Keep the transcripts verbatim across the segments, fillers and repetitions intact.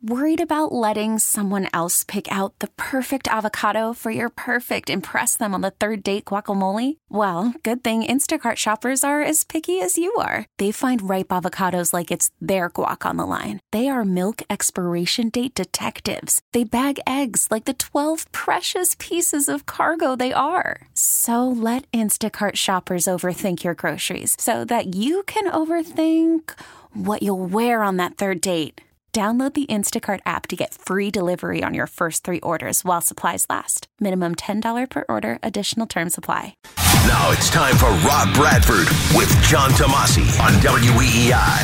Worried about letting someone else pick out the perfect avocado for your perfect impress them on the third date guacamole? Well, good thing Instacart shoppers are as picky as you are. They find ripe avocados like it's their guac on the line. They are milk expiration date detectives. They bag eggs like the twelve precious pieces of cargo they are. So let Instacart shoppers overthink your groceries so that you can overthink what you'll wear on that third date. Download the Instacart app to get free delivery on your first three orders while supplies last. Minimum ten dollars per order. Additional terms apply. Now it's time for Rob Bradford with John Tomasi on W E E I.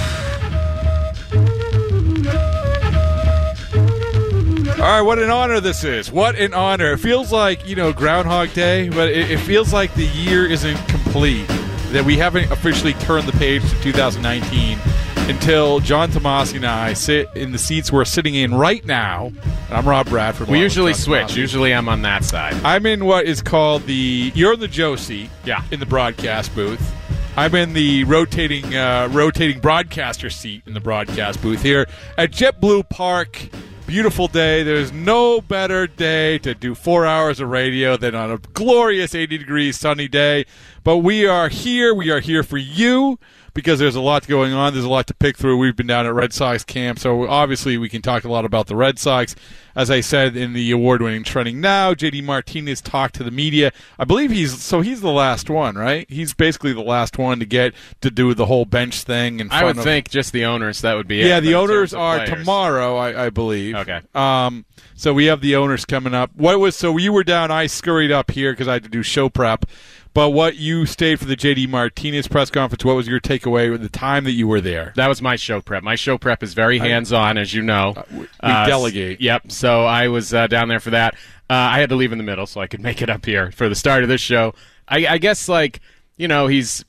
All right, what an honor this is. What an honor. It feels like, you know, Groundhog Day, but it, it feels like the year isn't complete, that we haven't officially turned the page to two thousand nineteen. Until John Tomasi and I sit in the seats we're sitting in right now. I'm Rob Bradford. We usually switch. Usually I'm on that side. I'm in what is called the... You're in the Joe seat. Yeah. In the broadcast booth. I'm in the rotating uh, rotating broadcaster seat in the broadcast booth here at JetBlue Park. Beautiful day. There's no better day to do four hours of radio than on a glorious eighty degrees sunny day. But we are here. We are here for you. Because there's a lot going on. There's a lot to pick through. We've been down at Red Sox camp, so obviously we can talk a lot about the Red Sox. As I said in the award-winning Trending Now, J D Martinez talked to the media. I believe he's so he's the last one, right? He's basically the last one to get to do the whole bench thing. In front I would of, think just the owners, that would be yeah, it. Yeah, the owners are players. tomorrow, I, I believe. Okay. Um, so we have the owners coming up. What was so you were down, I scurried up here because I had to do show prep. But what you stayed for the J D Martinez press conference, what was your takeaway with the time that you were there? That was my show prep. My show prep is very hands-on, as you know. Uh, we uh, delegate. Yep, so I was uh, down there for that. Uh, I had to leave in the middle so I could make it up here for the start of this show. I, I guess, like, you know, he's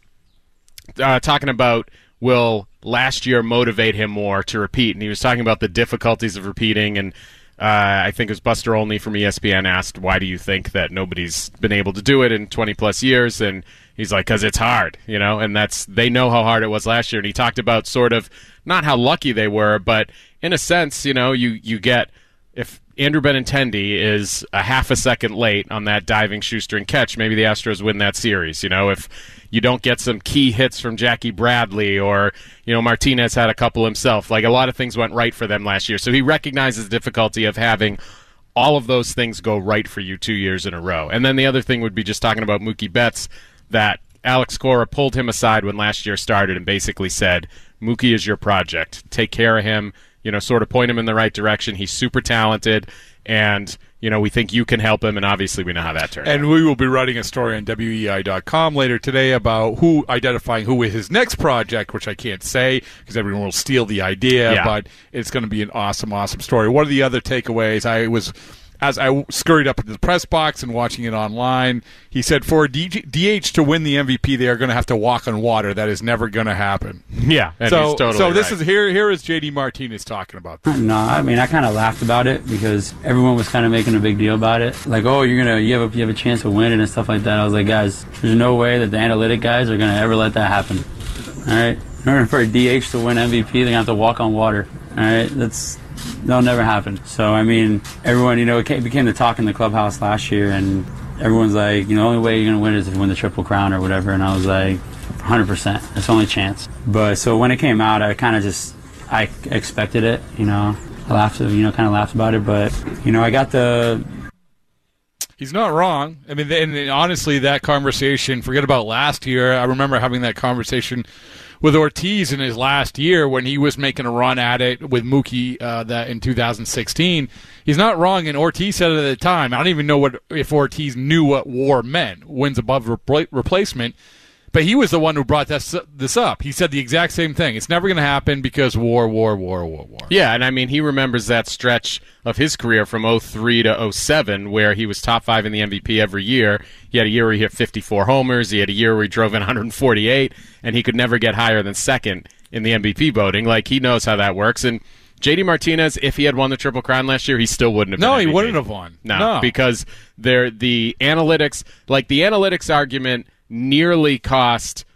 uh, talking about will last year motivate him more to repeat, and he was talking about the difficulties of repeating, and Uh, I think it was Buster Olney from E S P N asked, why do you think that nobody's been able to do it in twenty-plus years? And he's like, because it's hard, you know, and that's they know how hard it was last year. And he talked about sort of not how lucky they were, but in a sense, you know, you, you get if Andrew Benintendi is a half a second late on that diving shoestring catch, maybe the Astros win that series. You know, if you don't get some key hits from Jackie Bradley or, you know, Martinez had a couple himself. Like, a lot of things went right for them last year. So he recognizes the difficulty of having all of those things go right for you two years in a row. And then the other thing would be just talking about Mookie Betts, that Alex Cora pulled him aside when last year started and basically said, Mookie is your project. Take care of him, you know, sort of point him in the right direction. He's super talented, and you know, we think you can help him, and obviously we know how that turned and out. And we will be writing a story on W E I dot com later today about who identifying who is his next project, which I can't say because everyone will steal the idea, yeah. but it's going to be an awesome, awesome story. One of the other takeaways, I was, as I scurried up into the press box and watching it online, he said for a D H to win the M V P, they are going to have to walk on water. That is never going to happen. Yeah, and so he's totally so this right. is here. Here is J D Martinez talking about this. No, I mean I kind of laughed about it because everyone was kind of making a big deal about it. Like, oh, you're gonna you have a you have a chance to win it and stuff like that. I was like, guys, there's no way that the analytic guys are gonna ever let that happen. All right, in order for a D H to win M V P, they're gonna have to walk on water. All right, that's. That'll never happen. So, I mean, everyone, you know, it became the talk in the clubhouse last year, and everyone's like, you know, the only way you're going to win is if you win the Triple Crown or whatever. And I was like, one hundred percent. That's the only chance. But so when it came out, I kind of just, I expected it, you know. I laughed, you know, kind of laughed about it. But, you know, I got the... He's not wrong. I mean, and honestly, that conversation, forget about last year. I remember having that conversation with Ortiz in his last year when he was making a run at it with Mookie uh, that in two thousand sixteen. He's not wrong, and Ortiz said it at the time. I don't even know what if Ortiz knew what WAR meant, wins above repl- replacement, but he was the one who brought this, this up. He said the exact same thing. It's never going to happen because war, war, war, war, war. Yeah, and I mean, he remembers that stretch of his career from oh three to oh seven where he was top five in the M V P every year. He had a year where he hit fifty-four homers. He had a year where he drove in one hundred forty-eight, and he could never get higher than second in the M V P voting. Like, he knows how that works. And J D Martinez, if he had won the Triple Crown last year, he still wouldn't have been No, M V P. he wouldn't have won. No, no. because they're, the analytics, like the analytics argument nearly cost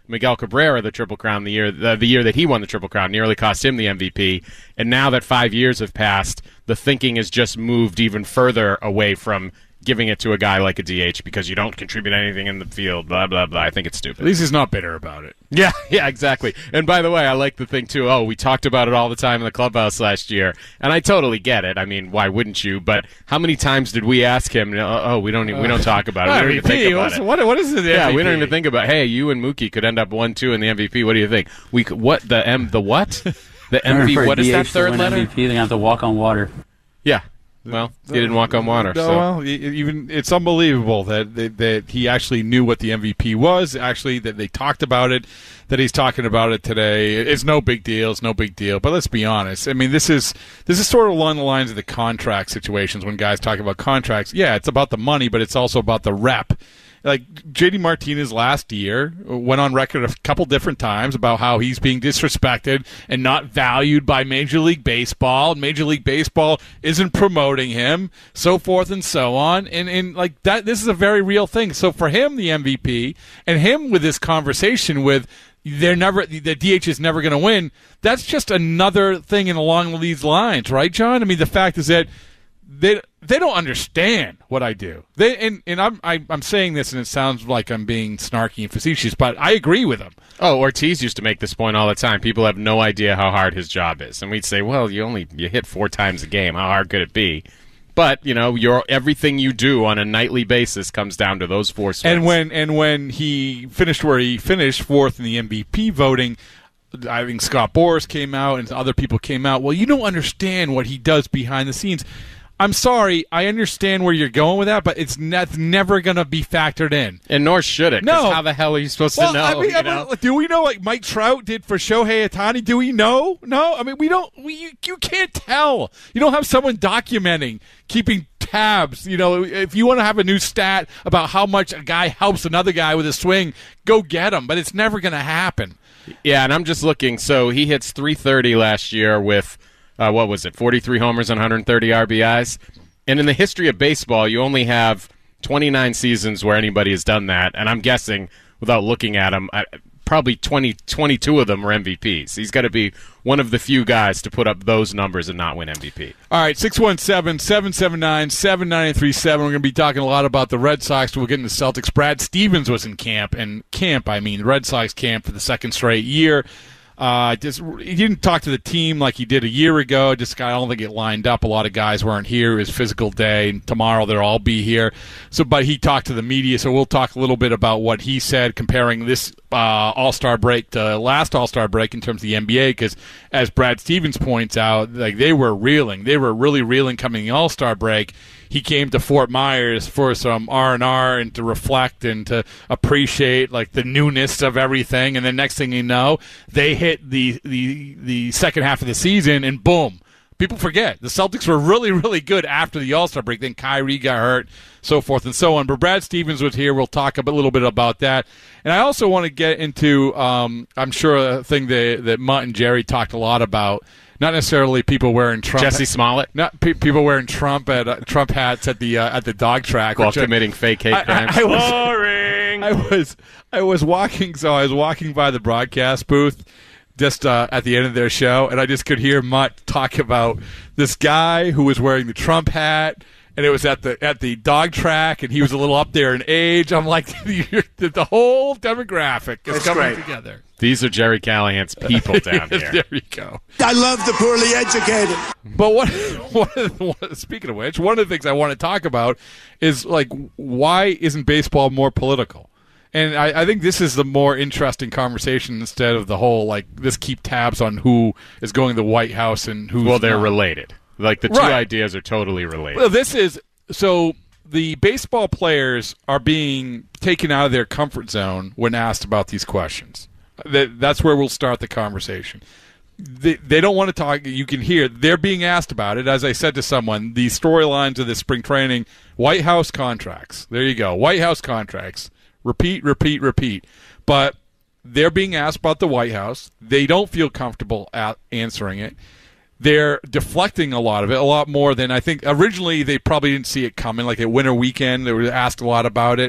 Miguel Cabrera the Triple Crown the year the, the year that he won the Triple Crown, nearly cost him the M V P. And now that five years have passed, the thinking has just moved even further away from giving it to a guy like a D H because you don't contribute anything in the field, blah, blah, blah. I think it's stupid. At least he's not bitter about it. Yeah, yeah, exactly. And by the way, I like the thing, too, oh, we talked about it all the time in the clubhouse last year, and I totally get it. I mean, why wouldn't you? But how many times did we ask him, oh, oh we don't even, we don't talk about it. We don't even think about it. What, what is it? Yeah, we don't even think about, hey, you and Mookie could end up one two in the M V P. What do you think? We could, What, the M, the what? The M V P, what is that third letter? M V P, they're going to have to walk on water. Yeah. Well, he didn't walk on water. No, so. well, even it's unbelievable that, that that he actually knew what the M V P was. Actually, that they talked about it, that he's talking about it today. It's no big deal. It's no big deal. But let's be honest. I mean, this is this is sort of along the lines of the contract situations when guys talk about contracts. Yeah, it's about the money, but it's also about the rep. Like J D Martinez last year went on record a couple different times about how he's being disrespected and not valued by Major League Baseball. Major League Baseball isn't promoting him, so forth and so on. And and like that, this is a very real thing. So for him, the M V P, and him with this conversation with they're never the D H is never going to win. That's just another thing in along these lines, right, John? I mean, the fact is that they they don't understand what I do. They and, and I'm I, I'm saying this, and it sounds like I'm being snarky and facetious, but I agree with them. Oh, Ortiz used to make this point all the time. People have no idea how hard his job is, and we'd say, "Well, you only you hit four times a game. How hard could it be?" But you know, your everything you do on a nightly basis comes down to those four swings. And when and when he finished where he finished, fourth in the M V P voting, I think Scott Boras came out and other people came out. Well, you don't understand what he does behind the scenes. I'm sorry, I understand where you're going with that, but it's not, never going to be factored in. And nor should it. No. How the hell are you supposed well, to know? I mean, you I know? mean, do we know like Mike Trout did for Shohei Ohtani? Do we know? No. I mean, we don't. We you, you can't tell. You don't have someone documenting, keeping tabs. You know, if you want to have a new stat about how much a guy helps another guy with a swing, go get him. But it's never going to happen. Yeah, and I'm just looking. So he hits three thirty last year with. Uh, what was it, forty-three homers and one hundred thirty R B Is? And in the history of baseball, you only have twenty-nine seasons where anybody has done that. And I'm guessing, without looking at him, probably twenty, twenty-two of them are M V Ps. He's got to be one of the few guys to put up those numbers and not win M V P. All right, six one seven, seven seven nine, seven nine three seven. We're going to be talking a lot about the Red Sox. We'll get into Celtics. Brad Stevens was in camp, and camp, I mean, Red Sox camp for the second straight year. Uh, just he didn't talk to the team like he did a year ago. Just I don't think it lined up. A lot of guys weren't here. It was physical day, and tomorrow they'll all be here. So, but he talked to the media. So we'll talk a little bit about what he said, comparing this uh, All-Star break to last All-Star break in terms of the N B A. Because as Brad Stevens points out, like they were reeling. They were really reeling coming the All-Star break. He came to Fort Myers for some R and R and to reflect and to appreciate like the newness of everything. And then next thing you know, they hit the the the second half of the season, and boom. People forget the Celtics were really, really good after the All-Star break. Then Kyrie got hurt, so forth and so on. But Brad Stevens was here. We'll talk a little bit about that. And I also want to get into, um, I'm sure, a thing that, that Mutt and Jerry talked a lot about. Not necessarily people wearing Trump. Jesse Smollett. Not pe- people wearing Trump at uh, Trump hats at the uh, at the dog track while committing I, fake hate crimes. I, I, I was, Boring. I was I was walking. So I was walking by the broadcast booth just uh, at the end of their show, and I just could hear Mutt talk about this guy who was wearing the Trump hat. And it was at the at the dog track, and he was a little up there in age. I'm like, the, the whole demographic is That's coming great. together. These are Jerry Callahan's people down yes, here. There you go. I love the poorly educated. But what, what, what? Speaking of which, one of the things I want to talk about is like, why isn't baseball more political? And I, I think this is the more interesting conversation instead of the whole like this keep tabs on who is going to the White House and who's well, they're not. related. Like the two right. ideas are totally related. Well, this is so the baseball players are being taken out of their comfort zone when asked about these questions. That that's where we'll start the conversation. They, they don't want to talk. You can hear they're being asked about it. As I said to someone, the storylines of this spring training: White House contracts. There you go, White House contracts. Repeat, repeat, repeat. But they're being asked about the White House. They don't feel comfortable at answering it. They're deflecting a lot of it, a lot more than I think. Originally, they probably didn't see it coming. Like at Winter Weekend, they were asked a lot about it.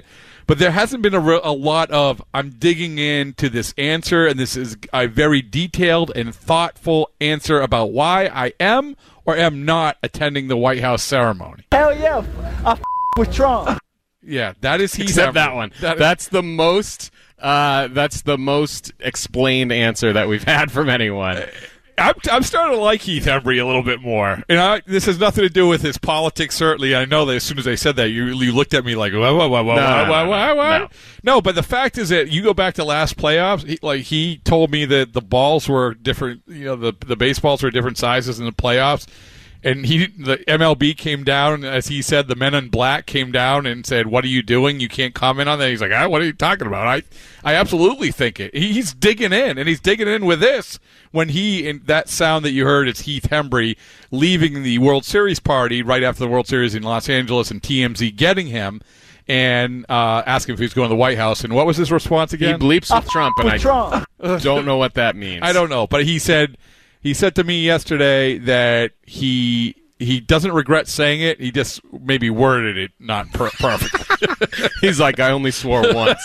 but there hasn't been a, re- a lot of I'm digging into this answer, and this is a very detailed and thoughtful answer about why I am or am not attending the White House ceremony. Hell yeah, I f- with Trump. Yeah, that is Heath Except Hembree. that one. That is- that's the most. Uh, that's the most explained answer that we've had from anyone. I'm, I'm starting to like Heath Hembree a little bit more. And I, this has nothing to do with his politics, certainly. I know that as soon as I said that, you, you looked at me like, whoa, whoa, whoa, whoa, No, whoa, no, whoa, no, whoa, whoa. no. No, but the fact is that you go back to last playoffs, he, like he told me that the balls were different, you know, the, the baseballs were different sizes in the playoffs. And he, the M L B came down, as he said, the men in black came down and said, "What are you doing? You can't comment on that." He's like, ah, "What are you talking about?" I, I absolutely think it. He, he's digging in, and he's digging in with this. When he, and that sound that you heard, is Heath Hembree leaving the World Series party right after the World Series in Los Angeles, and T M Z getting him and uh, asking if he was going to the White House. And what was his response He again? bleeps with Trump, and With I Trump. don't know what that means. I don't know, but he said he said to me yesterday that he he doesn't regret saying it. He just maybe worded it not per- perfectly. He's like, I only swore once.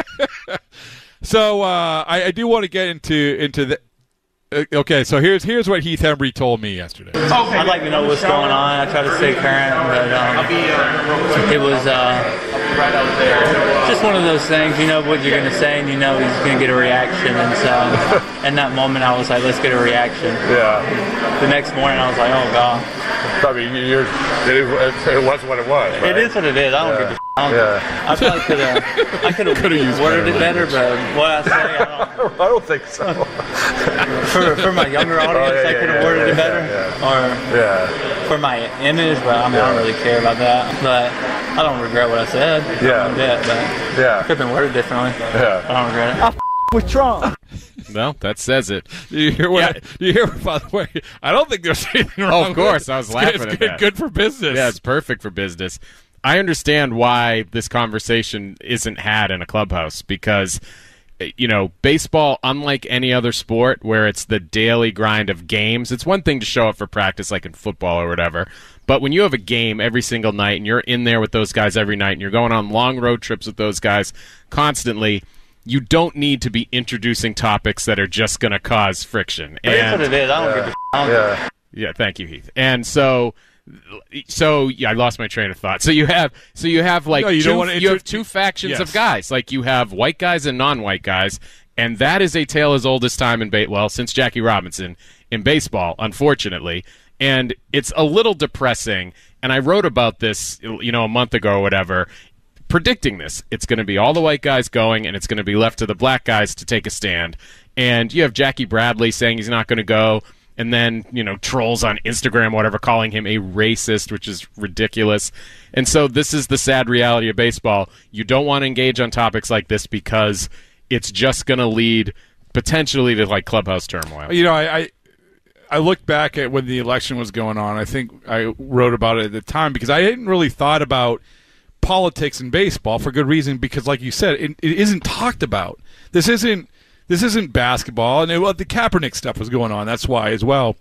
So uh, I, I do want to get into into the. Uh, okay, so here's here's what Heath Hembree told me yesterday. I'd like to know what's going on. I try to stay current, but um, it was uh, just one of those things. You know what you're going to say, and you know he's going to get a reaction. And so, in that moment, I was like, "Let's get a reaction." Yeah. The next morning, I was like, "Oh God." Probably you're, it, it was what it was. Right? It is what it is. I don't Yeah. give a. I, don't, Yeah. I probably could have. I could have worded it better, but what I say, I don't. I don't think so. For, for my younger audience, Oh, yeah, I yeah, could have yeah, worded yeah, it better, yeah, or Yeah. for my image. But I mean, I don't really care about that. But I don't regret what I said. Yeah. One bit, but Yeah. could have been worded differently. Yeah. I don't regret it. I f- with Trump. Well, that says it. Do you hear what? I, do you hear? By the way, I don't think there's anything wrong. Oh, of course, with it. I was It's laughing good, at it's good, that. Good for business. Yeah, it's perfect for business. I understand why this conversation isn't had in a clubhouse because, you know, baseball, unlike any other sport where it's the daily grind of games, it's one thing to show up for practice like in football or whatever, but when you have a game every single night and you're in there with those guys every night and you're going on long road trips with those guys constantly, you don't need to be introducing topics that are just going to cause friction. It is what it is. I don't give a. I don't Yeah. Yeah, thank you, Heath. And so, so yeah, I lost my train of thought. So you have, so you have like No, you two, don't wanna you have inter- two factions Yes. of guys. Like you have white guys and non-white guys, and that is a tale as old as time in ba- well since Jackie Robinson in baseball, unfortunately. And it's a little depressing. And I wrote about this, you know, a month ago or whatever, predicting this. It's going to be all the white guys going, and it's going to be left to the black guys to take a stand. And you have Jackie Bradley saying he's not going to go. And then, you know, trolls on Instagram, whatever, calling him a racist, which is ridiculous. And so this is the sad reality of baseball. You don't want to engage on topics like this because it's just going to lead potentially to, like, clubhouse turmoil. You know, I, I I looked back at when the election was going on. I think I wrote about it at the time because I hadn't really thought about politics in baseball for good reason because, like you said, it, it isn't talked about. This isn't this isn't basketball, and it, well, the Kaepernick stuff was going on. That's why as well.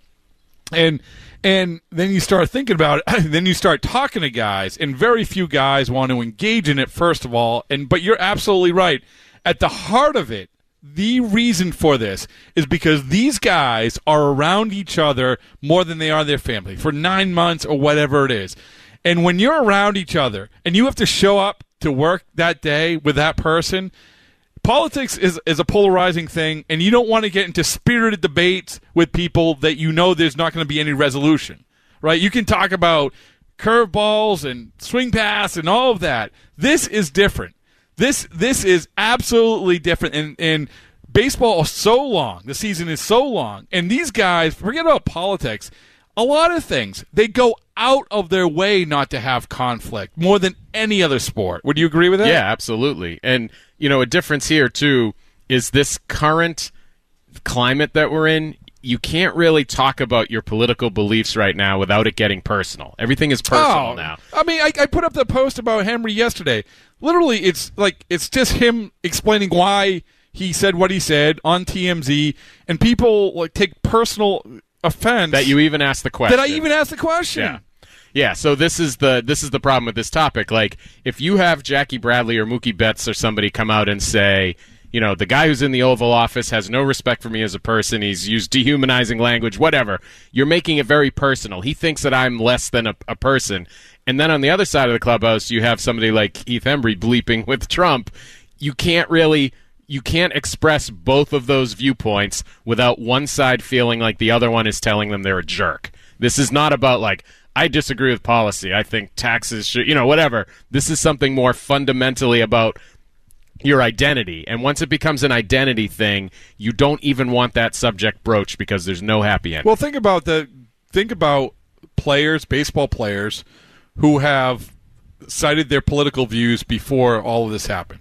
And and then you start thinking about it. Then you start talking to guys, and very few guys want to engage in it. First of all, and but you're absolutely right. At the heart of it, the reason for this is because these guys are around each other more than they are their family for nine months or whatever it is. And when you're around each other and you have to show up to work that day with that person, politics is, is a polarizing thing, and you don't want to get into spirited debates with people that you know there's not going to be any resolution, right? You can talk about curveballs and swing pass and all of that. This is different. This this is absolutely different. And, and baseball is so long. The season is so long. And these guys, forget about politics, a lot of things, they go out of their way not to have conflict more than any other sport. Would you agree with that? Yeah, absolutely. And, you know, a difference here, too, is this current climate that we're in, you can't really talk about your political beliefs right now without it getting personal. Everything is personal Oh, now. I mean, I, I put up the post about Hembree yesterday. Literally, it's like it's just him explaining why he said what he said on T M Z, and people like take personal offense That you even asked the question. that I even asked the question. Yeah. Yeah, so this is the this is the problem with this topic. Like, if you have Jackie Bradley or Mookie Betts or somebody come out and say, you know, the guy who's in the Oval Office has no respect for me as a person, he's used dehumanizing language, whatever, you're making it very personal. He thinks that I'm less than a, a person. And then on the other side of the clubhouse, you have somebody like Heath Hembree bleeping with Trump. You can't really... You can't express both of those viewpoints without one side feeling like the other one is telling them they're a jerk. This is not about, like, I disagree with policy. I think taxes should, you know, whatever. This is something more fundamentally about your identity. And once it becomes an identity thing, you don't even want that subject broached because there's no happy ending. Well, think about the think about players, baseball players, who have cited their political views before all of this happened.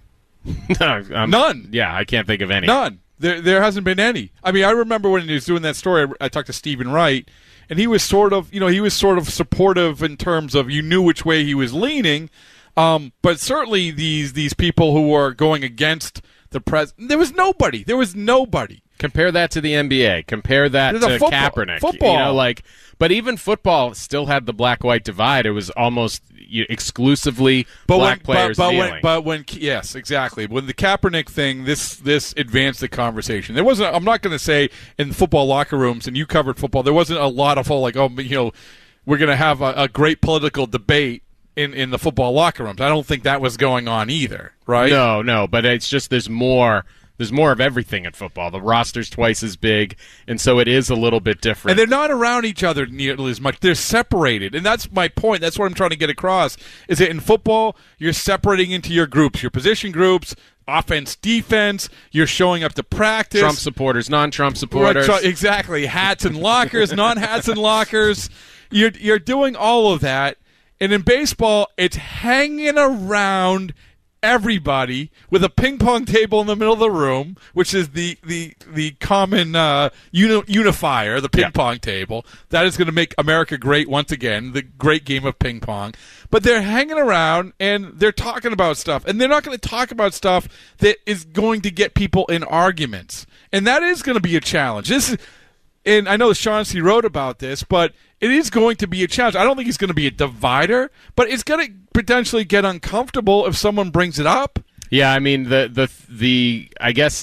um, None. Yeah, I can't think of any. None. There, there hasn't been any. I mean, I remember when he was doing that story, I, I talked to Stephen Wright, and he was sort of, you know, he was sort of supportive in terms of you knew which way he was leaning. Um, but certainly these these people who are going against the president, there was nobody. There was nobody. Compare that to the N B A. Compare that The to football- Kaepernick. football. You know, like, but even football still had the black-white divide. It was almost you, exclusively But black when, players but, but kneeling. when, but when, yes, exactly. When the Kaepernick thing, this this advanced the conversation. There wasn't. I'm not going to say in football locker rooms, and you covered football. There wasn't a lot of oh, like, oh, you know, we're going to have a, a great political debate in in the football locker rooms. I don't think that was going on either, right? No, no, but it's just there's more. There's more of everything in football. The roster's twice as big, and so it is a little bit different. And they're not around each other nearly as much. They're separated, and that's my point. That's what I'm trying to get across, is that in football, you're separating into your groups, your position groups, offense, defense. You're showing up to practice. Trump supporters, non-Trump supporters. Right, exactly. Hats and lockers, non-hats and lockers. You're, you're doing all of that. And in baseball, it's hanging around everybody with a ping pong table in the middle of the room, which is the the the common uh, uni- unifier, the ping yeah. pong table. That is going to make America great once again, the great game of ping pong. But they're hanging around and they're talking about stuff, and they're not going to talk about stuff that is going to get people in arguments, and that is going to be a challenge. This is. And I know Chauncey wrote about this, but it is going to be a challenge. I don't think it's going to be a divider, but it's going to potentially get uncomfortable if someone brings it up. Yeah, I mean, the the the I guess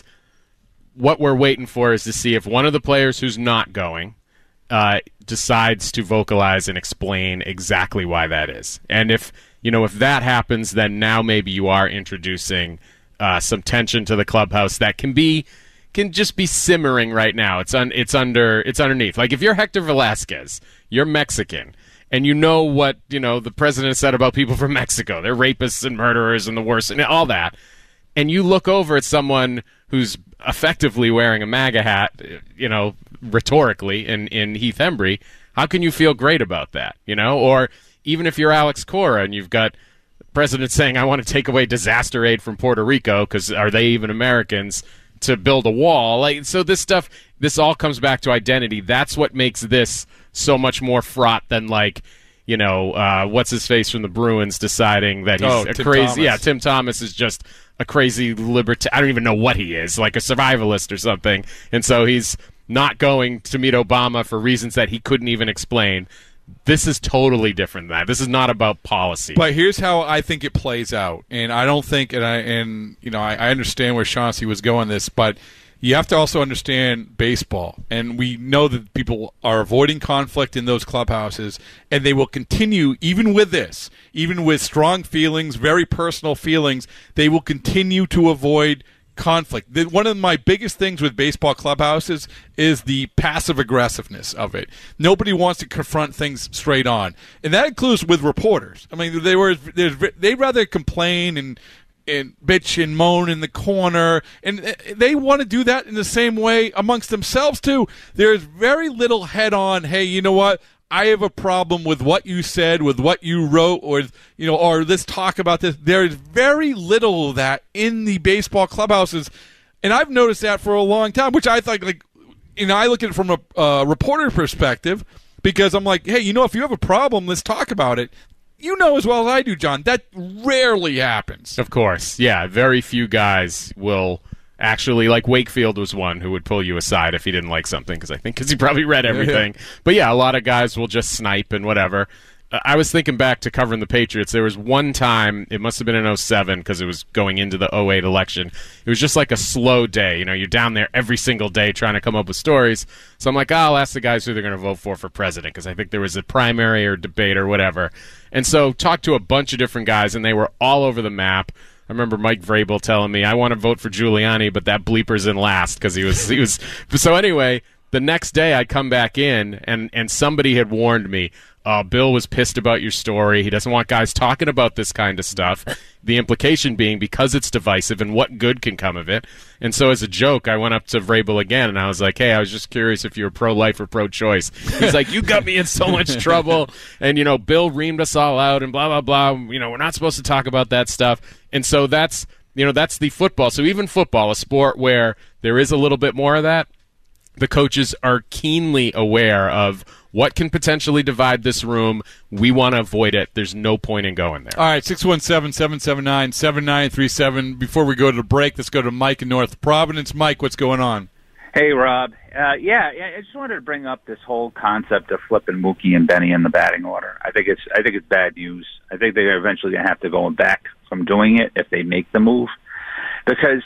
what we're waiting for is to see if one of the players who's not going uh, decides to vocalize and explain exactly why that is. And if you know if that happens, then now maybe you are introducing uh, some tension to the clubhouse that can be. Can just be simmering right now. It's un, it's under it's underneath. Like if you're Hector Velasquez, you're Mexican, and you know what you know the president said about people from Mexico. They're rapists and murderers and the worst and all that. And you look over at someone who's effectively wearing a MAGA hat, you know, rhetorically in in Heath Hembree. How can you feel great about that? You know, or even if you're Alex Cora and you've got the president saying, "I want to take away disaster aid from Puerto Rico because are they even Americans?" To build a wall. Like so this stuff this all comes back to identity. That's what makes this so much more fraught than like, you know, uh, what's his face from the Bruins deciding that he's oh, a Tim crazy Thomas. yeah, Tim Thomas is just a crazy libertarian. I don't even know what he is, like a survivalist or something. And so he's not going to meet Obama for reasons that he couldn't even explain. This is totally different than that. This is not about policy. But here's how I think it plays out, and I don't think, and I and you know, I, I understand where Chauncey was going this, but you have to also understand baseball, and we know that people are avoiding conflict in those clubhouses, and they will continue even with this, even with strong feelings, very personal feelings. They will continue to avoid conflict. The, one of my biggest things with baseball clubhouses is the passive aggressiveness of it. Nobody wants to confront things straight on, and that includes with reporters. I mean, they were they rather complain and and bitch and moan in the corner, and they want to do that in the same way amongst themselves too. There's very little head-on. Hey, you know what? I have a problem with what you said, with what you wrote, or you know, or let's talk about this. There is very little of that in the baseball clubhouses, and I've noticed that for a long time. Which I think, like, you know, I look at it from a uh, reporter perspective because I'm like, hey, you know, if you have a problem, let's talk about it. You know as well as I do, John, that rarely happens. Of course, yeah. Very few guys will. Actually, like Wakefield was one who would pull you aside if he didn't like something, because I think because he probably read everything. Yeah. But yeah, a lot of guys will just snipe and whatever. I was thinking back to covering the Patriots. There was one time, it must have been in oh seven because it was going into the oh eight election. It was just like a slow day. You know, you're down there every single day trying to come up with stories. So I'm like, oh, I'll ask the guys who they're going to vote for for president because I think there was a primary or debate or whatever. And so talked to a bunch of different guys, and they were all over the map. I remember Mike Vrabel telling me, I want to vote for Giuliani, but that bleeper's in last because he was he was. So anyway, the next day I come back in, and, and somebody had warned me, uh, Bill was pissed about your story. He doesn't want guys talking about this kind of stuff. The implication being because it's divisive and what good can come of it. And so as a joke, I went up to Vrabel again, and I was like, hey, I was just curious if you were pro-life or pro-choice. He's like, you got me in so much trouble. And, you know, Bill reamed us all out and blah, blah, blah. You know, we're not supposed to talk about that stuff. And so that's, you know, that's the football. So even football, a sport where there is a little bit more of that, the coaches are keenly aware of what can potentially divide this room. We want to avoid it. There's no point in going there. All right, six one seven, seven seven nine, seven nine three seven. Before we go to the break, let's go to Mike in North Providence. Mike, what's going on? Hey, Rob. Uh, yeah, I just wanted to bring up this whole concept of flipping Mookie and Benny in the batting order. I think it's I think it's bad news. I think they're eventually going to have to go back from doing it if they make the move, because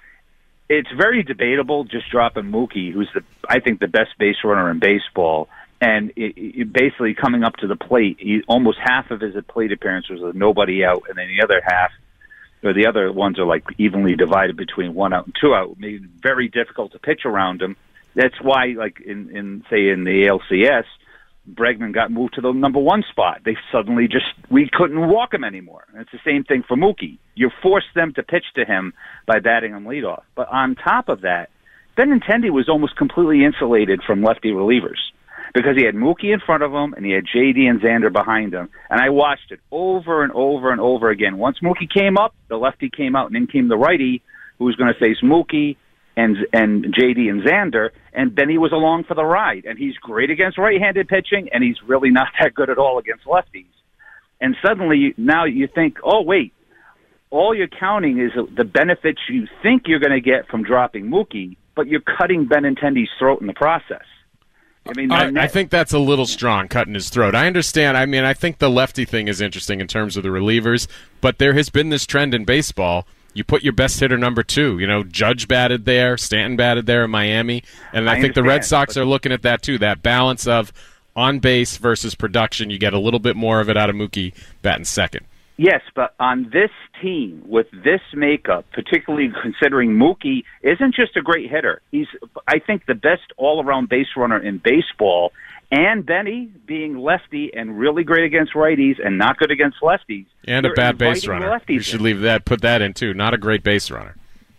it's very debatable just dropping Mookie, who's the I think the best base runner in baseball, and it, it basically coming up to the plate. He, almost half of his plate appearances was nobody out, and then the other half, or the other ones are like evenly divided between one out and two out. It made it very difficult to pitch around him. That's why, like in, in say in the A L C S, Bregman got moved to the number one spot. They suddenly just, we couldn't walk him anymore. And it's the same thing for Mookie. You forced them to pitch to him by batting him leadoff. But on top of that, Benintendi was almost completely insulated from lefty relievers because he had Mookie in front of him and he had J D and Xander behind him. And I watched it over and over and over again. Once Mookie came up, the lefty came out, and then came the righty who was going to face Mookie and and J D and Xander, and Benny was along for the ride. And he's great against right-handed pitching, and he's really not that good at all against lefties. And suddenly, now you think, oh, wait, all you're counting is the benefits you think you're going to get from dropping Mookie, but you're cutting Benintendi's throat in the process. I mean, I, I think that's a little strong, cutting his throat. I understand. I mean, I think the lefty thing is interesting in terms of the relievers, but there has been this trend in baseball. You put your best hitter number two. You know, Judge batted there, Stanton batted there in Miami, and I, I think the Red Sox are looking at that too, that balance of on base versus production. You get a little bit more of it out of Mookie batting second. Yes, but on this team, with this makeup, particularly considering Mookie isn't just a great hitter. He's, I think, the best all-around base runner in baseball, and Benny being lefty and really great against righties and not good against lefties. And a bad base runner. You should leave that, put that in, too. Not a great base runner.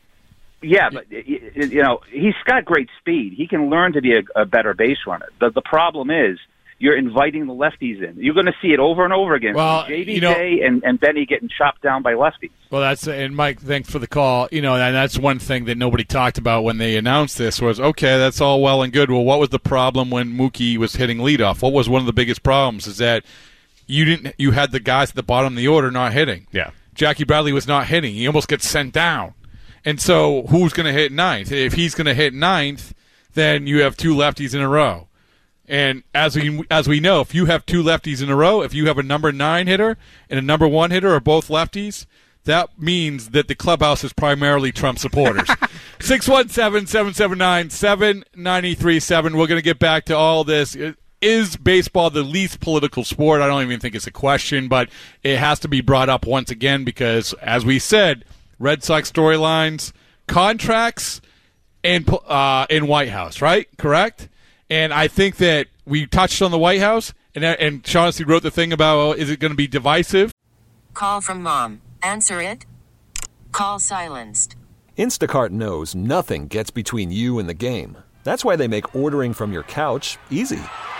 Yeah, but, you know, he's got great speed. He can learn to be a, a better base runner. The, the problem is, you're inviting the lefties in. You're going to see it over and over again. Well, J B J you know, and, and Benny getting chopped down by lefties. Well, that's and Mike, thanks for the call. You know, and that's one thing that nobody talked about when they announced this was, okay, that's all well and good. Well, what was the problem when Mookie was hitting leadoff? What was one of the biggest problems is that you didn't you had the guys at the bottom of the order not hitting. Yeah. Jackie Bradley was not hitting. He almost gets sent down. And so who's going to hit ninth? If he's going to hit ninth, then you have two lefties in a row. And as we as we know, if you have two lefties in a row, if you have a number nine hitter and a number one hitter are both lefties, that means that the clubhouse is primarily Trump supporters. six one seven, seven seven nine, seven nine three seven. We're going to get back to all this. Is baseball the least political sport? I don't even think it's a question, but it has to be brought up once again because, as we said, Red Sox storylines, contracts, and uh, in White House, right? Correct? And I think that we touched on the White House, and and Shaughnessy wrote the thing about, well, is it going to be divisive? Call from mom. Answer it. Call silenced. Instacart knows nothing gets between you and the game. That's why they make ordering from your couch easy.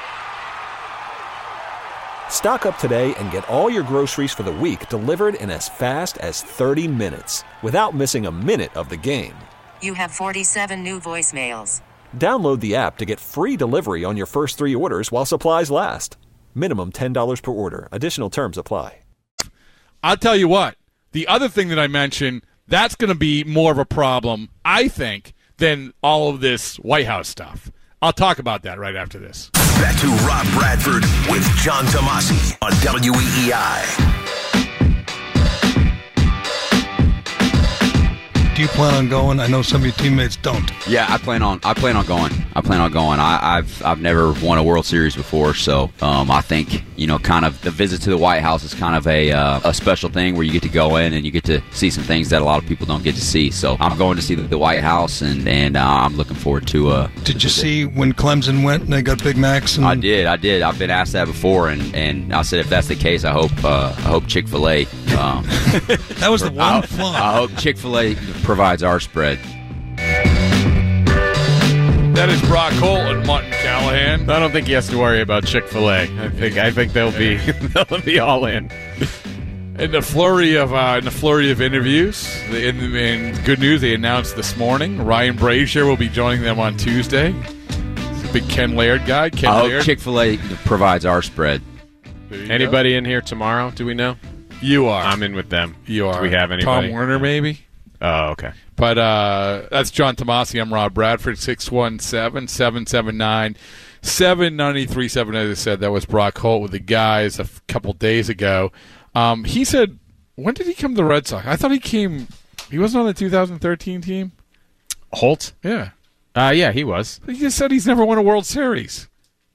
Stock up today and get all your groceries for the week delivered in as fast as thirty minutes without missing a minute of the game. You have forty-seven new voicemails. Download the app to get free delivery on your first three orders while supplies last. Minimum ten dollars per order. Additional terms apply. I'll tell you what. The other thing that I mentioned, that's going to be more of a problem, I think, than all of this White House stuff. I'll talk about that right after this. Back to Rob Bradford with John Tomasi on W E E I. Do you plan on going? I know some of your teammates don't. Yeah, I plan on. I plan on going. I plan on going. I, I've I've never won a World Series before, so um, I think you know, kind of the visit to the White House is kind of a uh, a special thing where you get to go in and you get to see some things that a lot of people don't get to see. So I'm going to see the, the White House, and and uh, I'm looking forward to. Uh, did you see when Clemson went and they got Big Macs? And- I did. I did. I've been asked that before, and, and I said if that's the case, I hope uh, I hope Chick-fil-A. Um, that was the one I, flaw. I hope Chick-fil-A provides our spread. That is Brock Holt and Mutton Callahan. I don't think he has to worry about Chick-fil-A. I think I think they'll be they'll be all in. In the flurry of uh, in the flurry of interviews, the, in, in good news, they announced this morning Ryan Brazier will be joining them on Tuesday. He's a big Ken Laird guy. Ken I hope Laird. Chick-fil-A provides our spread. Anybody go. in here tomorrow? Do we know? You are. I'm in with them. You are. Do we have anybody? Tom Werner, maybe. Oh, okay. But uh, that's John Tomasi. I'm Rob Bradford. six one seven, seven seven nine, seven nine three seven. As I said, that was Brock Holt with the guys a f- couple days ago. Um, he said, when did he come to the Red Sox? I thought he came. He wasn't on the two thousand thirteen team. Holt? Yeah. Uh, yeah, he was. He just said he's never won a World Series.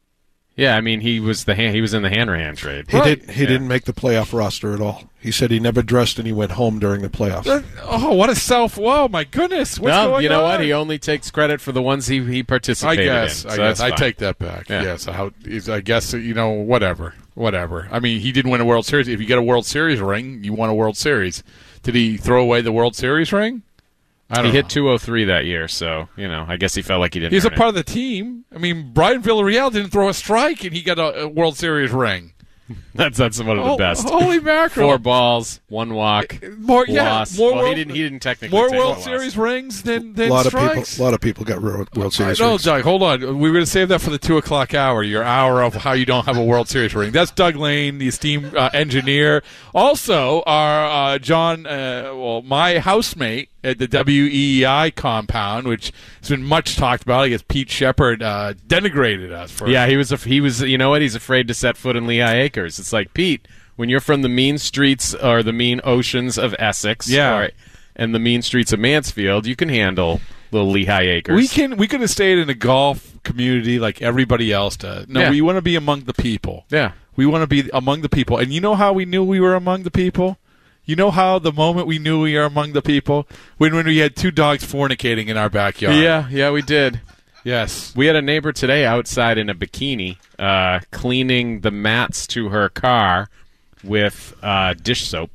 Yeah, I mean he was the hand, he was in the Hanrahan trade. He Right. did. He Yeah. didn't make the playoff roster at all. He said he never dressed and he went home during the playoffs. Uh, oh, what a self! Whoa, my goodness! What's no, going you know on? what? He only takes credit for the ones he he I participated guess. in. I so guess. that's I fine. take that back. Yeah. Yes. How? I guess you know. Whatever. Whatever. I mean, he didn't win a World Series. If you get a World Series ring, you won a World Series. Did he throw away the World Series ring? I don't He know. hit two oh three that year, so you know. I guess he felt like he didn't. He's a earn part it. of the team. I mean, Brian Villarreal didn't throw a strike, and he got a, a World Series ring. That's that's one of the Oh, best. Holy mackerel! Four balls, one walk, More, yeah, loss. more well, World, he didn't. He didn't technically more take World the Series loss. rings than A than lot of strikes. people. A lot of people got World World Series. I know, rings. Doug. Hold on. We were going to save that for the two o'clock hour. Your hour of how you don't have a World Series ring. That's Doug Lane, the esteemed uh, engineer. Also, our uh, John, uh, well, my housemate at the W E E I compound, which has been much talked about. I guess Pete Shepard uh, denigrated us for. Yeah, he was. A, he was. You know what? He's afraid to set foot in Lehigh Acres. It's like, Pete, when you're from the mean streets or the mean oceans of Essex, Yeah. or, and the mean streets of Mansfield, you can handle little Lehigh Acres. We can we could have stayed in a golf community like everybody else does. No, Yeah. we want to be among the people. Yeah. We want to be among the people. And you know how we knew we were among the people? You know how the moment we knew we were among the people? When when we had two dogs fornicating in our backyard. Yeah, yeah, we did. Yes. We had a neighbor today outside in a bikini uh, cleaning the mats to her car with uh, dish soap.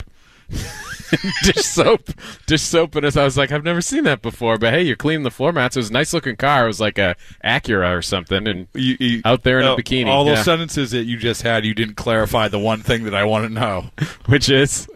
dish soap. Dish soap. And I was like, I've never seen that before. But, hey, you're cleaning the floor mats. It was a nice-looking car. It was like a Acura or something. And You, you, out there in uh, a bikini. All those yeah. sentences that you just had, you didn't clarify the one thing that I want to know. Which is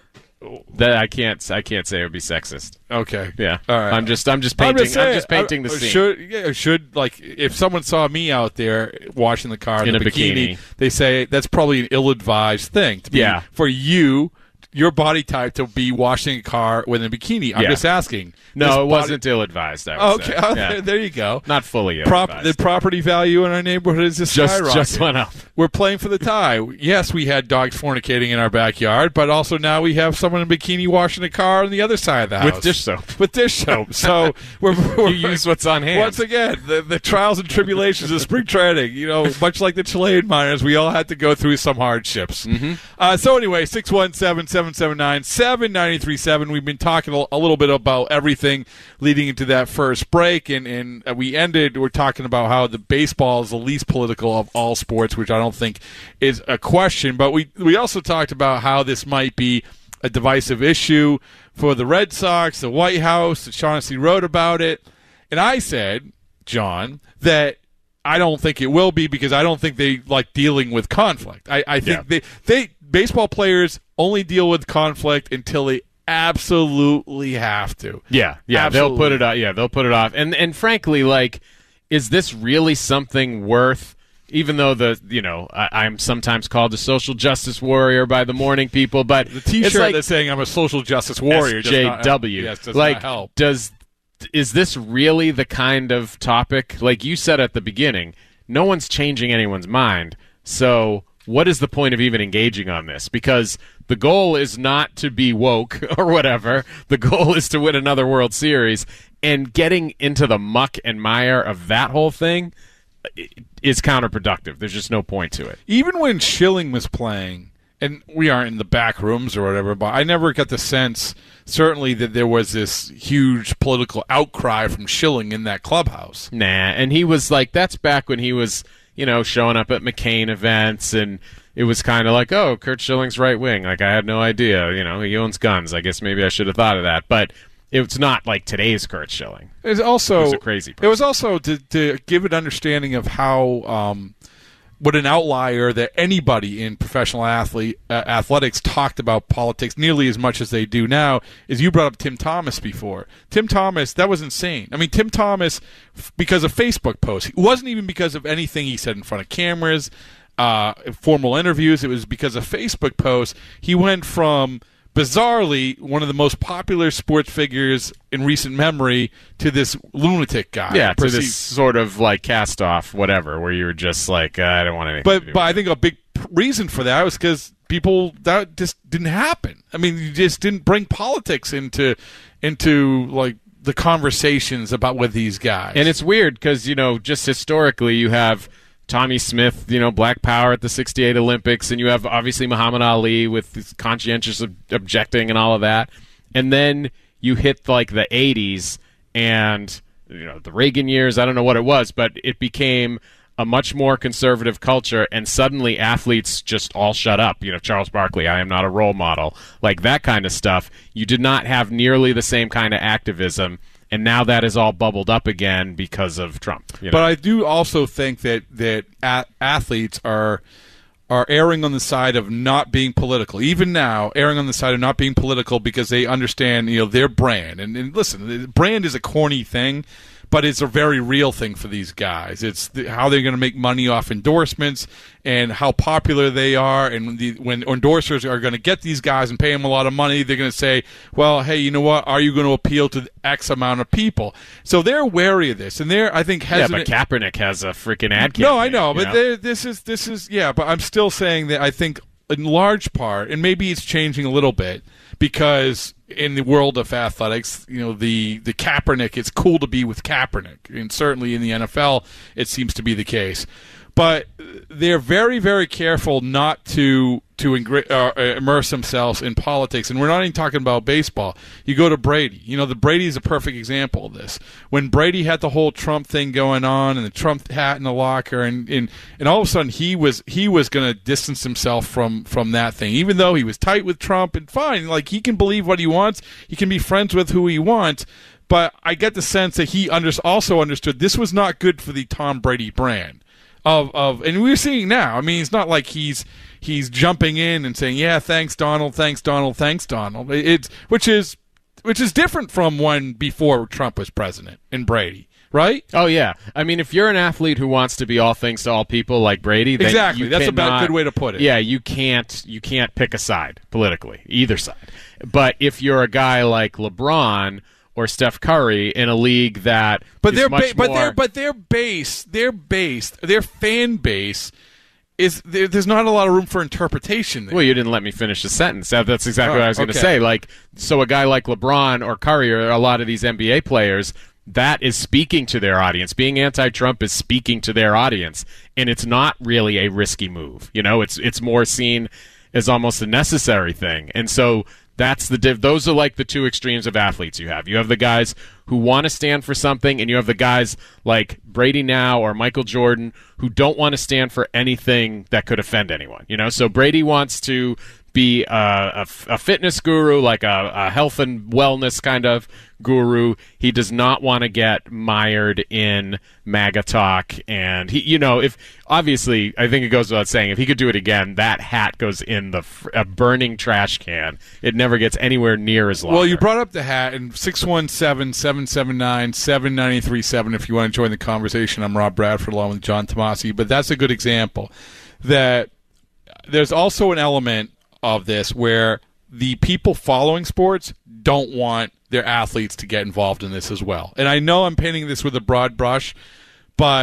that I can't I can't say it would be sexist. Okay. Yeah. All right. I'm just I'm just I'm painting I'm just just, saying, painting the I- scene. Should yeah, should like if someone saw me out there washing the car in, In a a bikini, bikini. they say that's probably an ill-advised thing to be Yeah. for you, your body type to be washing a car with a bikini. I'm Yeah. just asking. No, This it body- wasn't ill-advised. I would Okay, say. oh, Yeah. there, there you go. Not fully Prop, ill-advised. the property value in our neighborhood is just Just- skyrocketing. just went up. We're playing for the tie. Yes, we had dogs fornicating in our backyard, but also now we have someone in a bikini washing a car on the other side of the house With dish soap. With dish soap. So we're, we're You use what's on hand. Once again, the, the trials and tribulations of spring training. You know, much like the Chilean miners, we all had to go through some hardships. Mm-hmm. Uh, so anyway, six one seven, seven seven nine, seven nine three seven. We've been talking a, a little bit about everything leading into that first break, and, and we ended, we're talking about how the baseball is the least political of all sports, which I don't think is a question. But we, we also talked about how this might be a divisive issue for the Red Sox, the White House. Shaughnessy wrote about it. And I said, John, that I don't think it will be because I don't think they like dealing with conflict. I, I think Yeah. they, they baseball players only deal with conflict until they absolutely have to. Yeah, yeah, Absolutely. they'll put it off. Yeah, they'll put it off. And and frankly, like, is this really something worth? Even though the you know I, I'm sometimes called a social justice warrior by the morning people, but The T-shirt it's like that's saying I'm a social justice warrior. does S J not- W. yes, does like, not help. does is this really the kind of topic? Like you said at the beginning, no one's changing anyone's mind. So what is the point of even engaging on this? Because the goal is not to be woke or whatever. The goal is to win another World Series. And getting into the muck and mire of that whole thing is counterproductive. There's just no point to it. Even when Schilling was playing, and we aren't in the back rooms or whatever, but I never got the sense, certainly, that there was this huge political outcry from Schilling in that clubhouse. Nah, and he was like, that's back when he was, you know, showing up at McCain events, and it was kind of like, oh, Curt Schilling's right wing. Like, I had no idea. You know, he owns guns. I guess maybe I should have thought of that. But it's not like today's Curt Schilling. It's also it was a crazy person. It was also to, to give an understanding of how um, what an outlier that anybody in professional athlete uh, athletics talked about politics nearly as much as they do now. Is you brought up Tim Thomas before. Tim Thomas, that was insane. I mean, Tim Thomas, f- because of Facebook posts, it wasn't even because of anything he said in front of cameras, uh, formal interviews. It was because of Facebook posts. He went from, bizarrely, one of the most popular sports figures in recent memory to this lunatic guy. Yeah, to Perceived. this sort of like cast off whatever, where you were just like, uh, I don't want anything But to do but with I think a big p- reason for that was because people, that just didn't happen. I mean, you just didn't bring politics into into like the conversations about with these guys. And it's weird because, you know, just historically you have Tommy Smith, you know, Black Power at the sixty-eight Olympics, and you have obviously Muhammad Ali with his conscientious ob- objecting and all of that. And then you hit like the eighties and, you know, the Reagan years, I don't know what it was, but it became a much more conservative culture, and suddenly athletes just all shut up. You know, Charles Barkley, I am not a role model, like that kind of stuff. You did not have nearly the same kind of activism. And now that is all bubbled up again because of Trump. You know? But I do also think that that a- athletes are are erring on the side of not being political. Even now, erring on the side of not being political because they understand, you know, their brand. And, and listen, brand is a corny thing, but it's a very real thing for these guys. It's the, how they're going to make money off endorsements and how popular they are. And the, when endorsers are going to get these guys and pay them a lot of money, they're going to say, well, hey, you know what? Are you going to appeal to X amount of people? So they're wary of this. And they're, I think, hesitant. Yeah, but Kaepernick has a freaking ad campaign. No, I know. But know? they're- this is, this is, yeah, but I'm still saying that I think in large part, and maybe it's changing a little bit, because in the world of athletics, you know, the, the Kaepernick, it's cool to be with Kaepernick. And certainly in the N F L, it seems to be the case. But they're very, very careful not to to ingr- uh, immerse themselves in politics. And we're not even talking about baseball. You go to Brady. You know, the Brady is a perfect example of this. When Brady had the whole Trump thing going on and the Trump hat in the locker, and, and, and all of a sudden he was he was going to distance himself from, from that thing, even though he was tight with Trump and fine. Like, he can believe what he wants. He can be friends with who he wants. But I get the sense that he under- also understood this was not good for the Tom Brady brand. Of of and we're seeing now. I mean, it's not like he's he's jumping in and saying, "Yeah, thanks Donald, thanks Donald, thanks Donald." It's which is which is different from when before Trump was president and Brady, right? Oh yeah. I mean, if you're an athlete who wants to be all things to all people like Brady, then exactly, you that's cannot, a good way to put it. Yeah, you can't you can't pick a side politically, either side. But if you're a guy like LeBron or Steph Curry in a league that but is their much ba- but more... their but their base their base their fan base is there, there's not a lot of room for interpretation there. Well, you didn't let me finish the sentence. That- That's exactly Oh, what I was going to okay. say. Like, so a guy like LeBron or Curry or a lot of these N B A players, that is speaking to their audience. Being anti-Trump is speaking to their audience, and it's not really a risky move. You know, it's it's more seen as almost a necessary thing, and so. That's the div- those are like the two extremes of athletes you have. You have the guys who want to stand for something, and you have the guys like Brady now or Michael Jordan who don't want to stand for anything that could offend anyone. You know, so Brady wants to be a, a, a fitness guru, like a, a health and wellness kind of guru. He does not want to get mired in MAGA talk, and he, you know, if obviously, I think it goes without saying, if he could do it again, that hat goes in the fr- a burning trash can. It never gets anywhere near as long. Well, you brought up the hat, and six one seven, seven seven nine, seven nine three seven if you want to join the conversation. I'm Rob Bradford along with John Tomasi, but that's a good example that there's also an element of this where the people following sports don't want their athletes to get involved in this as well. And I know I'm painting this with a broad brush, but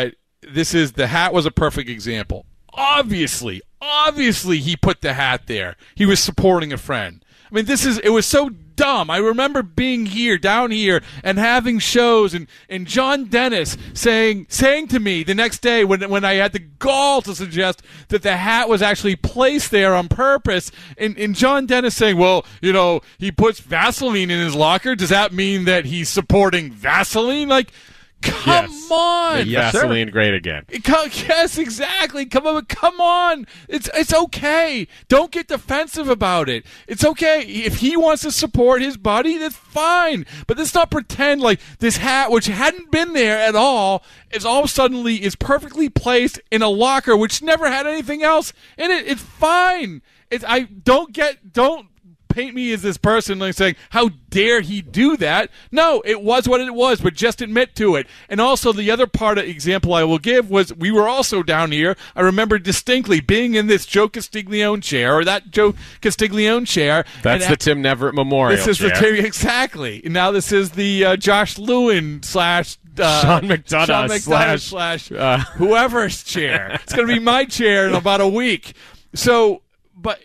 this is the hat was a perfect example. Obviously, obviously he put the hat there. He was supporting a friend. I mean, this is, it was so dumb. I remember being here, down here, and having shows, and, and John Dennis saying saying to me the next day when when I had the gall to suggest that the hat was actually placed there on purpose, and, and John Dennis saying, well, you know, he puts Vaseline in his locker. Does that mean that he's supporting Vaseline? Like, come yes. on. Make yes, Vaseline great again. Yes, exactly. Come on, come on. It's it's okay. Don't get defensive about it. It's okay. If he wants to support his buddy, that's fine. But let's not pretend like this hat, which hadn't been there at all, is all of a suddenly is perfectly placed in a locker which never had anything else in it. It's fine. It's I don't get don't paint me as this person like saying, how dare he do that? No, it was what it was, but just admit to it. And also the other part of example I will give was we were also down here. I remember distinctly being in this Joe Castiglione chair, or that Joe Castiglione chair. That's and the Tim Neverett Memorial This is chair. the Tim, exactly. And now this is the uh, Josh Lewin slash uh, Sean McDonough, Sean McDonough slash, slash uh, whoever's chair. It's going to be my chair in about a week. So, but...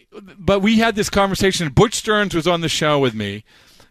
But we had this conversation. Butch Stearns was on the show with me,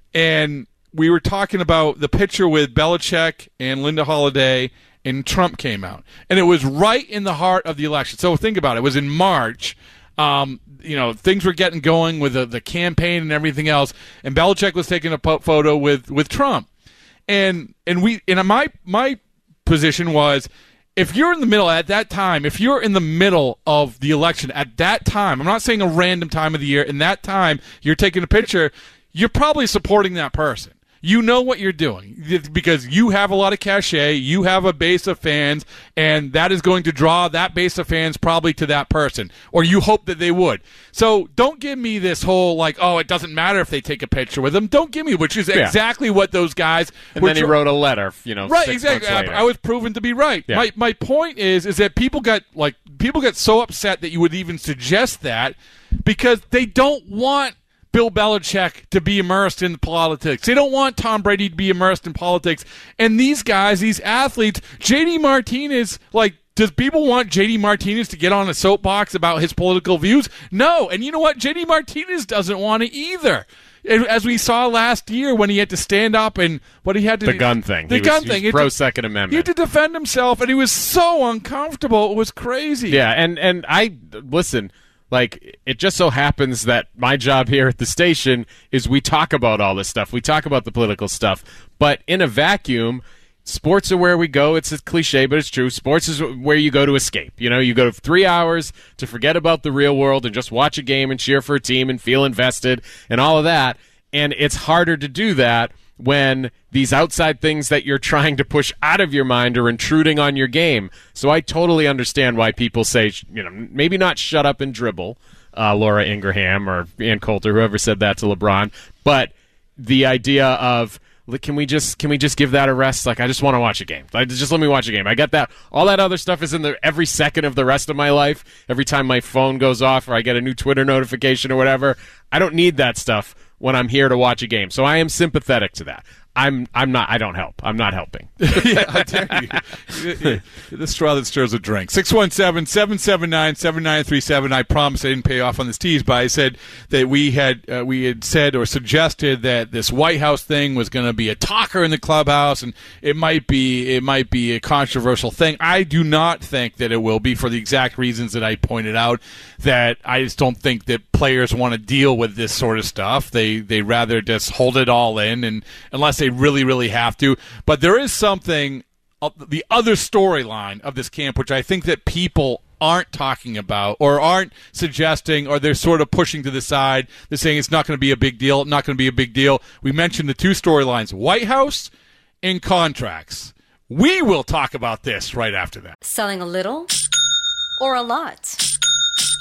and we were talking about the picture with Belichick and Linda Holliday, and Trump came out. And it was right in the heart of the election. So think about it. It was in March. Um, you know, things were getting going with the, the campaign and everything else, and Belichick was taking a po- photo with, with Trump. And and we and my my position was, if you're in the middle at that time, if you're in the middle of the election at that time, I'm not saying a random time of the year, in that time you're taking a picture, you're probably supporting that person. You know what you're doing because you have a lot of cachet, you have a base of fans, and that is going to draw that base of fans probably to that person, or you hope that they would. So don't give me this whole like, oh, it doesn't matter if they take a picture with them. Don't give me, which is yeah. exactly what those guys. And then he tr- wrote a letter, you know, right? six Exactly. months later. I, I was proven to be right. Yeah. My my point is is that people got like people get so upset that you would even suggest that because they don't want Bill Belichick to be immersed in politics. They don't want Tom Brady to be immersed in politics. And these guys, these athletes, J D Martinez, like, does people want J D Martinez to get on a soapbox about his political views? No. And you know what? J D Martinez doesn't want it either. As we saw last year when he had to stand up and what he had to the gun thing. The he gun was, thing. He was pro Second Amendment. He had to defend himself, and he was so uncomfortable. It was crazy. Yeah, and and I listen. Like, it just so happens that my job here at the station is we talk about all this stuff. We talk about the political stuff. But in a vacuum, sports are where we go. It's a cliche, but it's true. Sports is where you go to escape. You know, you go three hours to forget about the real world and just watch a game and cheer for a team and feel invested and all of that. And it's harder to do that when these outside things that you're trying to push out of your mind are intruding on your game. So I totally understand why people say, you know, maybe not shut up and dribble, uh, Laura Ingraham or Ann Coulter, whoever said that to LeBron, but the idea of, can we just can we just give that a rest? Like, I just want to watch a game. Like, just let me watch a game. I get that. All that other stuff is in the every second of the rest of my life. Every time my phone goes off or I get a new Twitter notification or whatever, I don't need that stuff when I'm here to watch a game. So I am sympathetic to that. I'm I'm not I don't help. I'm not helping. Yeah, I dare you. The straw that stirs a drink. six one seven, seven seven nine, seven nine three seven. I promise I didn't pay off on this tease, but I said that we had uh, we had said or suggested that this White House thing was going to be a talker in the clubhouse, and it might be it might be a controversial thing. I do not think that it will be, for the exact reasons that I pointed out. That I just don't think that players want to deal with this sort of stuff. They they rather just hold it all in, and unless they really, really have to. But there is something, uh, the other storyline of this camp, which I think that people aren't talking about or aren't suggesting, or they're sort of pushing to the side. They're saying it's not going to be a big deal, not going to be a big deal. We mentioned the two storylines, White House and contracts. We will talk about this right after that. Selling a little or a lot?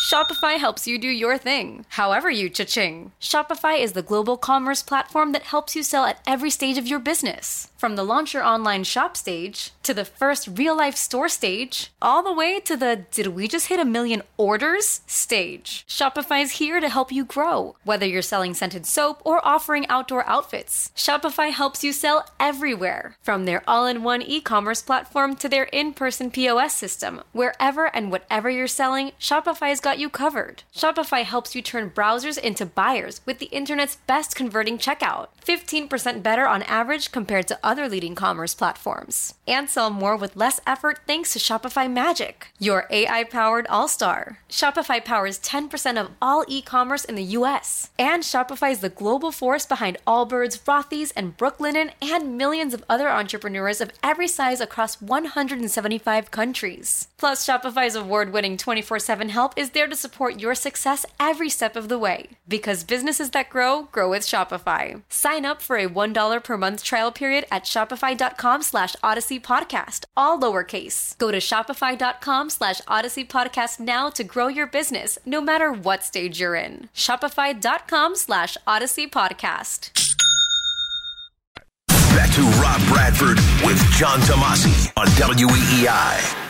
Shopify helps you do your thing, however you cha-ching. Shopify is the global commerce platform that helps you sell at every stage of your business. From the launch your online shop stage, to the first real-life store stage, all the way to the did we just hit a million orders stage. Shopify's here to help you grow. Whether you're selling scented soap or offering outdoor outfits, Shopify helps you sell everywhere. From their all-in-one e-commerce platform to their in-person P O S system, wherever and whatever you're selling, Shopify's got you covered. Shopify helps you turn browsers into buyers with the internet's best converting checkout. fifteen percent better on average compared to other leading commerce platforms. And sell more with less effort thanks to Shopify Magic, your A I-powered all-star. Shopify powers ten percent of all e-commerce in the U S. And Shopify is the global force behind Allbirds, Rothy's, and Brooklinen, and millions of other entrepreneurs of every size across one hundred seventy-five countries. Plus, Shopify's award-winning twenty-four seven help is there to support your success every step of the way. Because businesses that grow, grow with Shopify. Sign up for a one dollar per month trial period at shopify.com slash Odyssey Podcast, all lowercase. Go to shopify.com slash Odyssey Podcast now to grow your business, no matter what stage you're in. Shopify.com slash Odyssey Podcast. Back to Rob Bradford with John Tomasi on W E E I.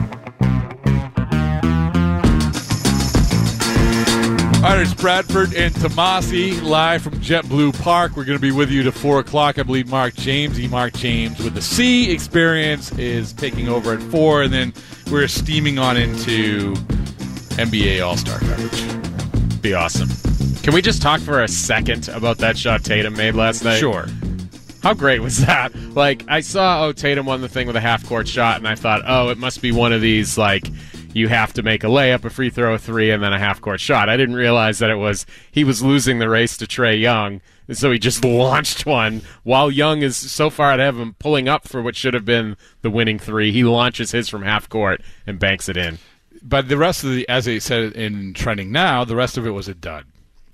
All right, it's Bradford and Tomasi live from JetBlue Park. We're going to be with you to four o'clock. I believe Mark James, E. Mark James with the C Experience is taking over at four, and then we're steaming on into N B A All-Star coverage. Be awesome. Can we just talk for a second about that shot Tatum made last night? Sure. How great was that? Like, I saw, oh, Tatum won the thing with a half-court shot, and I thought, oh, it must be one of these, like, you have to make a layup, a free throw, a three, and then a half-court shot. I didn't realize that it was he was losing the race to Trae Young, and so he just launched one. While Young is so far ahead of him, pulling up for what should have been the winning three, he launches his from half-court and banks it in. But the rest of the, as they said in Trending Now, the rest of it was a dud.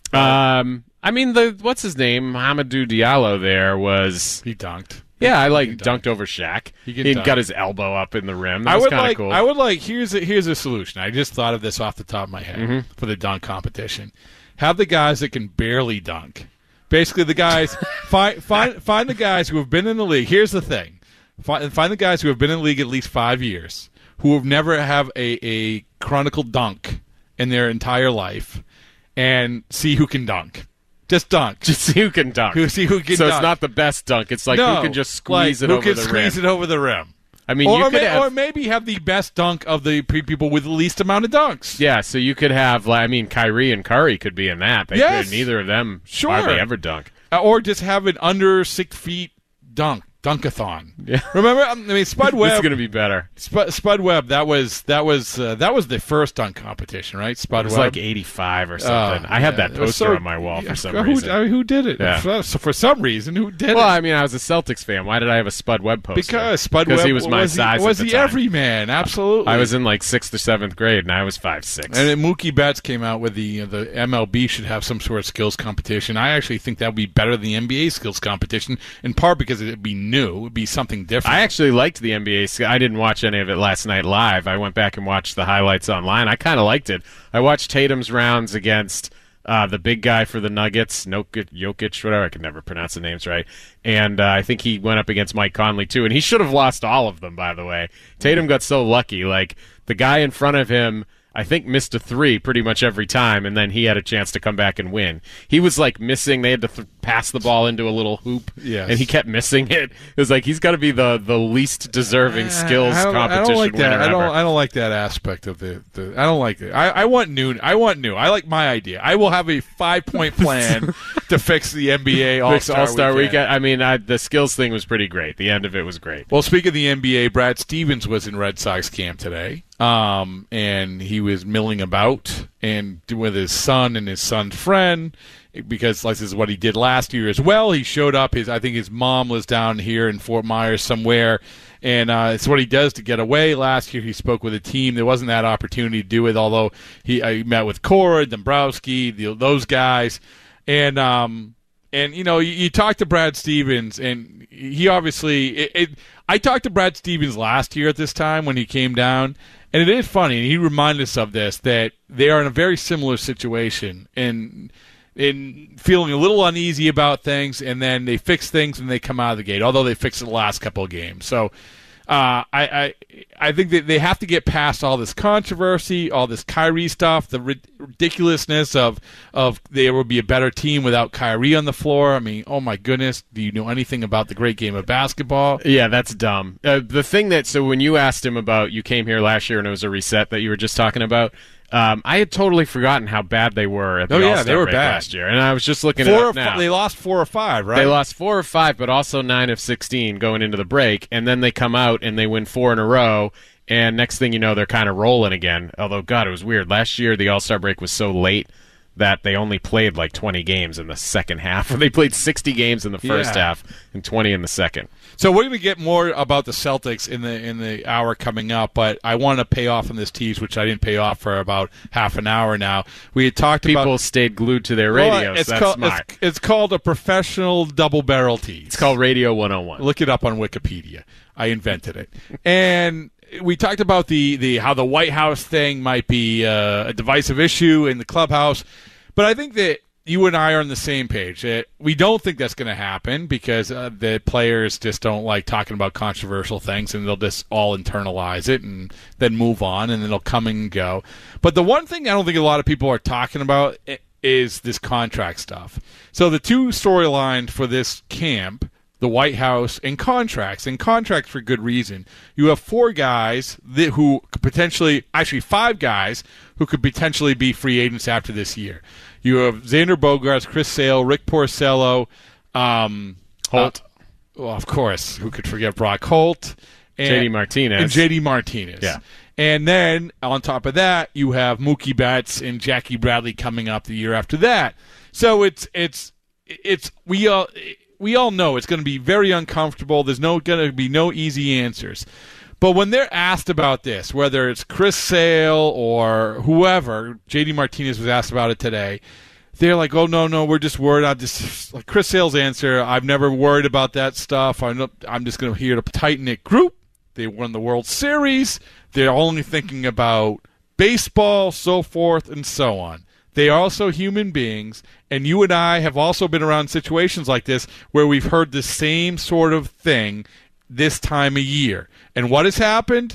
Um, I mean, the what's his name? Hamidou Diallo there was... He dunked. Yeah, I like dunked over Shaq. He, he dunk. got his elbow up in the rim. That I was would kind of like. cool. I would like. Here's a, here's a solution. I just thought of this off the top of my head mm-hmm. for the dunk competition. Have the guys that can barely dunk. Basically, the guys find find find the guys who have been in the league. Here's the thing: find, find the guys who have been in the league at least five years, who have never have a a chronicle dunk in their entire life, and see who can dunk. Just dunk. Just see who can dunk. Who see who can so dunk. it's not the best dunk. It's like no, who can just squeeze like, it who over can the squeeze rim. it over the rim. I mean, or, you could may, have, or maybe have the best dunk of the pre- people with the least amount of dunks. Yeah, so you could have, like, I mean, Kyrie and Curry could be in that. They yes. could, neither of them sure. hardly ever dunk. Uh, or just have an under six feet dunk. Dunkathon. Yeah. Remember? I mean, Spud Webb. This is going to be better. Spud, Spud Webb. That was that was uh, that was the first dunk competition, right? Spud Webb. It was Webb. like eighty-five or something. Uh, I had yeah, that poster so, on my wall yeah, for some who, reason. I mean, who did it? Yeah. For, for some reason, who did well, it? Well, I mean, I was a Celtics fan. Why did I have a Spud Webb poster? Because Spud Webb he was my was size. He, was at the the time. everyman? Absolutely. I was in like sixth or seventh grade, and I was five six. And then Mookie Betts came out with the uh, the M L B should have some sort of skills competition. I actually think that would be better than the N B A skills competition, in part because it'd be new. It'd be something different. I actually liked the N B A. I didn't watch any of it last night live. I went back and watched the highlights online. I kind of liked it. I watched Tatum's rounds against uh, the big guy for the Nuggets, Jokic, Jokic, whatever. I can never pronounce the names right. And uh, I think he went up against Mike Conley, too. And he should have lost all of them, by the way. Tatum got so lucky. Like, the guy in front of him, I think, missed a three pretty much every time, and then he had a chance to come back and win. He was, like, missing. They had to th- pass the ball into a little hoop, yes. and he kept missing it. It was like he's got to be the, the least deserving skills I don't, competition I don't like winner that. I don't. ever. I don't like that aspect of the. the I don't like it. I, I want new. I want new. I like my idea. I will have a five point plan to fix the N B A All Star All-Star weekend. weekend. I mean, I, the skills thing was pretty great. The end of it was great. Well, speaking of the N B A, Brad Stevens was in Red Sox camp today, um, and he was milling about and with his son and his son's friend. Because like, this is what he did last year as well. He showed up. His I think his mom was down here in Fort Myers somewhere, and uh, it's what he does to get away. Last year he spoke with a team. There wasn't that opportunity to do it, although he, uh, he met with Cora, Dombrowski, the, those guys, and um, and you know you, you talk to Brad Stevens, and he obviously it, it, I talked to Brad Stevens last year at this time when he came down, And it is funny, and he reminded us of this, that they are in a very similar situation and in feeling a little uneasy about things, and then they fix things and they come out of the gate, although they fixed it the last couple of games. So uh, I, I I think that they have to get past all this controversy, all this Kyrie stuff, the rid- ridiculousness of, of there would be a better team without Kyrie on the floor. I mean, oh my goodness, do you know anything about the great game of basketball? Yeah, that's dumb. Uh, the thing that, so when you asked him about, you came here last year and it was a reset that you were just talking about, Um, I had totally forgotten how bad they were at the oh, yeah, All-Star they were break bad. last year, and I was just looking four at or it now. F- they lost four or five, right? They lost four or five, but also nine of sixteen going into the break, and then they come out and they win four in a row, and next thing you know, they're kind of rolling again. Although, God, it was weird. Last year, the All-Star break was so late that they only played like twenty games in the second half. They played sixty games in the first Yeah. half and twenty in the second. So we're going to get more about the Celtics in the in the hour coming up, but I want to pay off on this tease, which I didn't pay off for about half an hour now. We had talked People about people stayed glued to their radios. Well, it's That's called, smart. It's, it's called a professional double barrel tease. It's called Radio one oh one. Look it up on Wikipedia. I invented it, and we talked about the the how the White House thing might be uh, a divisive issue in the clubhouse, but I think that you and I are on the same page. Uh, we don't think that's going to happen because uh, the players just don't like talking about controversial things, and they'll just all internalize it and then move on, and then it'll come and go. But the one thing I don't think a lot of people are talking about is this contract stuff. So the two storylines for this camp, the White House, and contracts, and contracts for good reason. You have four guys that, who could potentially, actually five guys, who could potentially be free agents after this year. You have Xander Bogaerts, Chris Sale, Rick Porcello, um, Holt. Uh, well, of course, who could forget Brock Holt? And, J D Martinez. And J D Martinez. Yeah. And then, on top of that, you have Mookie Betts and Jackie Bradley coming up the year after that. So it's, it's, it's, we all, we all know it's going to be very uncomfortable. There's no going to be no easy answers. But when they're asked about this, whether it's Chris Sale or whoever, J D Martinez was asked about it today, they're like, oh, no, no, we're just worried. I'm just, like Chris Sale's answer, I've never worried about that stuff. I'm, not, I'm just going to here to tighten-knit group. They won the World Series. They're only thinking about baseball, so forth, and so on. They are also human beings, and you and I have also been around situations like this where we've heard the same sort of thing this time of year. And what has happened?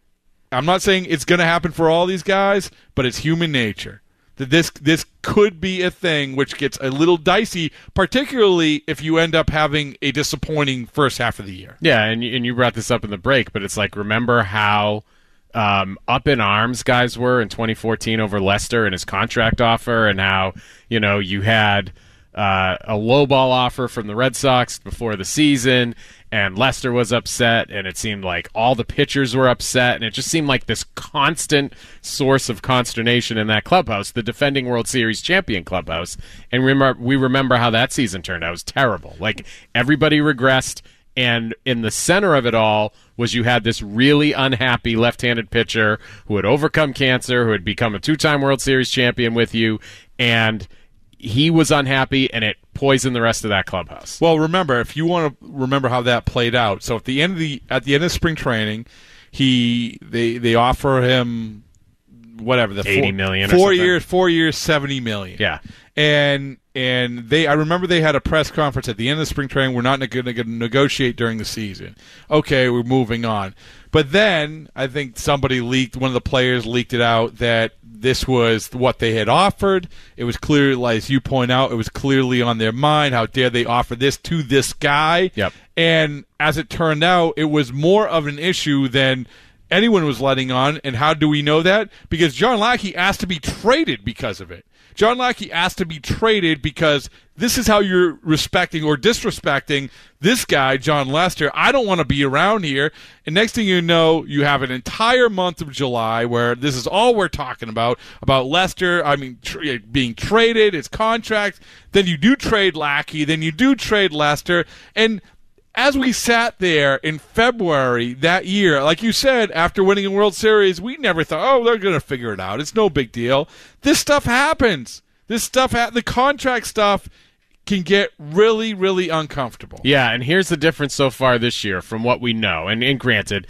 I'm not saying it's going to happen for all these guys, but it's human nature. That this this could be a thing which gets a little dicey, particularly if you end up having a disappointing first half of the year. Yeah, and you, and you brought this up in the break, but it's like, remember how um, up in arms guys were in twenty fourteen over Lester and his contract offer, and how, you know, you had uh, a lowball offer from the Red Sox before the season, and Lester was upset, and it seemed like all the pitchers were upset, and it just seemed like this constant source of consternation in that clubhouse, the defending World Series champion clubhouse. And remember, we remember how that season turned out. It was terrible. Like, everybody regressed, and in the center of it all was you had this really unhappy left-handed pitcher who had overcome cancer, who had become a two-time World Series champion with you, and he was unhappy, and it poisoned the rest of that clubhouse. Well, remember, if you want to remember how that played out, so at the end of the at the end of spring training, he they they offer him whatever the eighty four, million or four something. years, four years, seventy million. Yeah, and and they I remember they had a press conference at the end of spring training. We're not going to negotiate during the season. Okay, we're moving on. But then I think somebody leaked, one of the players leaked it out that this was what they had offered. It was clearly, as you point out, it was clearly on their mind. How dare they offer this to this guy? Yep. And as it turned out, it was more of an issue than anyone was letting on. And how do we know that? Because John Lackey asked to be traded because of it. John Lackey asked to be traded because this is how you're respecting or disrespecting this guy, John Lester. I don't want to be around here. And next thing you know, you have an entire month of July where this is all we're talking about, about Lester, I mean, tra- being traded, his contract. Then you do trade Lackey. Then you do trade Lester. And as we sat there in February that year, like you said, after winning a World Series, we never thought, oh, they're going to figure it out. It's no big deal. This stuff happens. This stuff, ha- the contract stuff can get really, really uncomfortable. Yeah, and here's the difference so far this year from what we know. And, and granted,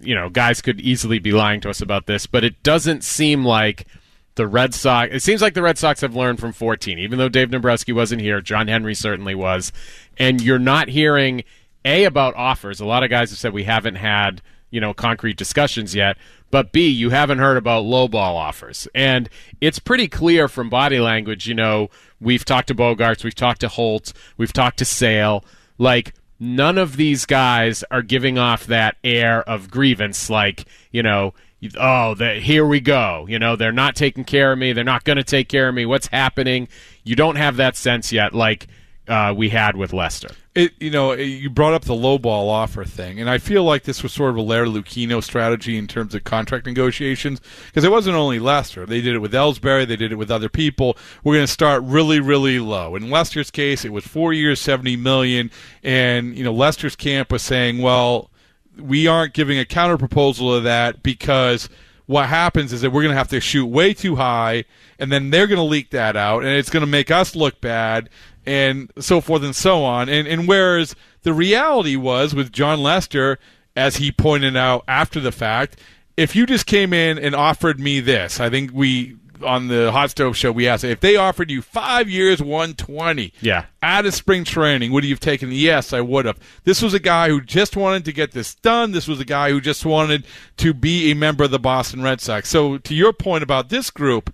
you know, guys could easily be lying to us about this, but it doesn't seem like the Red Sox, it seems like the Red Sox have learned from fourteen, even though Dave Dombrowski wasn't here, John Henry certainly was, and you're not hearing, A, about offers. A lot of guys have said we haven't had, you know, concrete discussions yet, but B, you haven't heard about lowball offers. And it's pretty clear from body language, you know, we've talked to Bogarts, we've talked to Holt, we've talked to Sale, like, none of these guys are giving off that air of grievance, like, you know, oh, the, here we go. You know, they're not taking care of me. They're not going to take care of me. What's happening? You don't have that sense yet like uh, we had with Lester. It, you know, you brought up the lowball offer thing, and I feel like this was sort of a Larry Lucchino strategy in terms of contract negotiations, because it wasn't only Lester. They did it with Ellsbury. They did it with other people. We're going to start really, really low. In Lester's case, it was four years, seventy million dollars, and, you know, Lester's camp was saying, well, we aren't giving a counterproposal to that because what happens is that we're going to have to shoot way too high, and then they're going to leak that out, and it's going to make us look bad, and so forth and so on. And, and whereas the reality was with John Lester, as he pointed out after the fact, if you just came in and offered me this, I think we on the Hot Stove Show we asked if they offered you five years, one twenty, yeah, out of spring training, would you have taken it? Yes, I would have. This was a guy who just wanted to get this done. This was a guy who just wanted to be a member of the Boston Red Sox. So to your point about this group,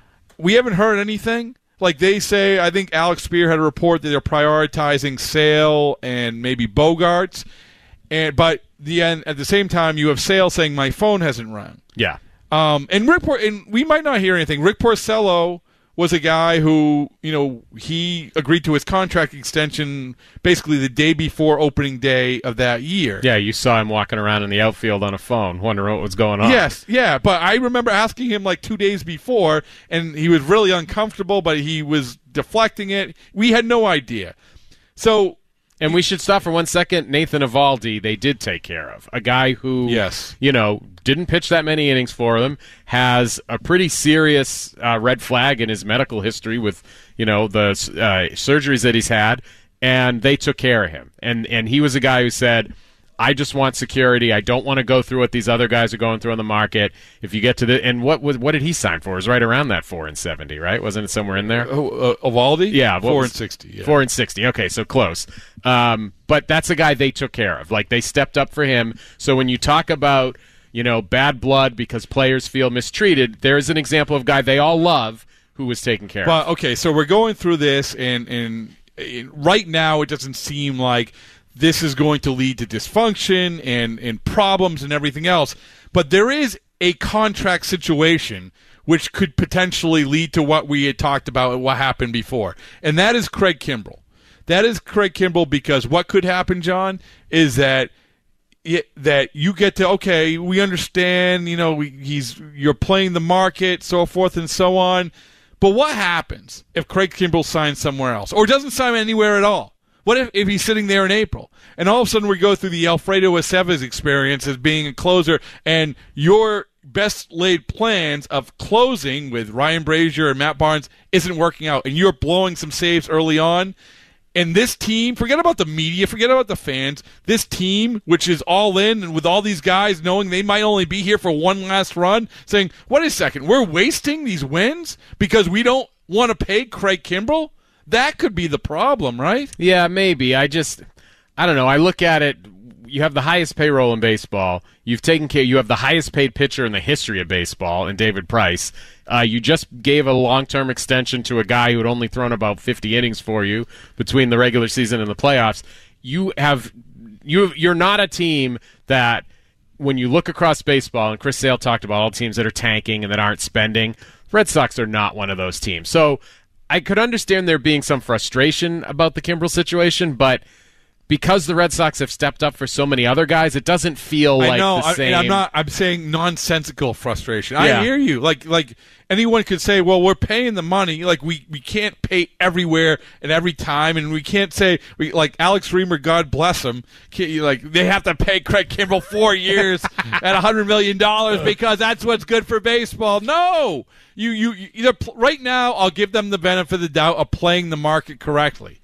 we haven't heard anything. Like they say, I think Alex Spear had a report that they're prioritizing Sale and maybe Bogarts, and but the end at the same time you have Sale saying my phone hasn't rung. Yeah. Um, and Rick, Por- and we might not hear anything. Rick Porcello was a guy who, you know, he agreed to his contract extension basically the day before opening day of that year. Yeah, you saw him walking around in the outfield on a phone, wondering what was going on. Yes, yeah, but I remember asking him like two days before, and he was really uncomfortable, but he was deflecting it. We had no idea. So... And we should stop for one second. Nathan Eovaldi, they did take care of. A guy who, yes. you know, didn't pitch that many innings for them, has a pretty serious uh, red flag in his medical history with, you know, the uh, surgeries that he's had, and they took care of him. And and he was a guy who said, I just want security. I don't want to go through what these other guys are going through on the market. If you get to the and what was what did he sign for? It was right around that four and seventy, right? Wasn't it somewhere in there? Oh, uh, Eovaldi? Yeah, four was, and sixty. Yeah. Four and sixty. Okay, so close. Um, but that's a guy they took care of. Like they stepped up for him. So when you talk about, you know, bad blood because players feel mistreated, there is an example of a guy they all love who was taken care but, of. Okay, so we're going through this, and and, and right now it doesn't seem like this is going to lead to dysfunction and, and problems and everything else. But there is a contract situation which could potentially lead to what we had talked about and what happened before. And that is Craig Kimbrell. That is Craig Kimbrell because what could happen, John, is that it, that you get to, okay, we understand, you know, we, he's you're playing the market, so forth and so on. But what happens if Craig Kimbrell signs somewhere else or doesn't sign anywhere at all? What if, if he's sitting there in April, and all of a sudden we go through the Alfredo Aceves experience as being a closer, and your best laid plans of closing with Ryan Brazier and Matt Barnes isn't working out, and you're blowing some saves early on, and this team, forget about the media, forget about the fans, this team, which is all in, and with all these guys knowing they might only be here for one last run, saying, wait a second, we're wasting these wins because we don't want to pay Craig Kimbrell? That could be the problem, right? Yeah, maybe. I just, I don't know. I look at it. You have the highest payroll in baseball. You've taken care. You have the highest paid pitcher in the history of baseball, in David Price. Uh, you just gave a long-term extension to a guy who had only thrown about fifty innings for you between the regular season and the playoffs. You have, you you're not a team that, when you look across baseball, and Chris Sale talked about all teams that are tanking and that aren't spending. Red Sox are not one of those teams. So I could understand there being some frustration about the Kimbrell situation, but because the Red Sox have stepped up for so many other guys, it doesn't feel like I know, the same. I, I'm not. I'm saying nonsensical frustration. Yeah. I hear you. Like, like anyone could say, "Well, we're paying the money. Like, we, we can't pay everywhere and every time, and we can't say we like Alex Reamer, God bless him. Like, they have to pay Craig Kimbrell four years at a hundred million dollars because that's what's good for baseball." No, you, you, you either right now. I'll give them the benefit of the doubt of playing the market correctly.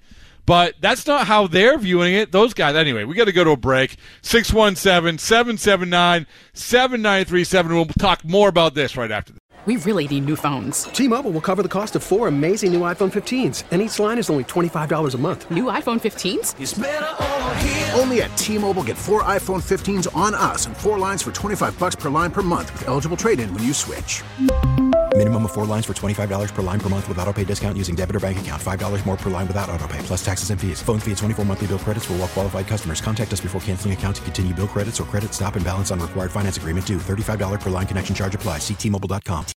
But that's not how they're viewing it. Those guys, anyway, we got to go to a break. six one seven, seven seven nine, seven nine three seven. We'll talk more about this right after this. We really need new phones. T-Mobile will cover the cost of four amazing new iPhone fifteens, and each line is only twenty-five dollars a month. New iPhone fifteens? It's better over here. Only at T-Mobile, get four iPhone fifteens on us and four lines for twenty-five bucks per line per month with eligible trade-in when you switch. Minimum of four lines for twenty-five dollars per line per month with autopay discount using debit or bank account. five dollars more per line without autopay, plus taxes and fees. Phone fee at twenty-four monthly bill credits for well-qualified customers. Contact us before canceling account to continue bill credits or credit stop and balance on required finance agreement due. thirty-five dollars per line connection charge applies. See T Mobile dot com.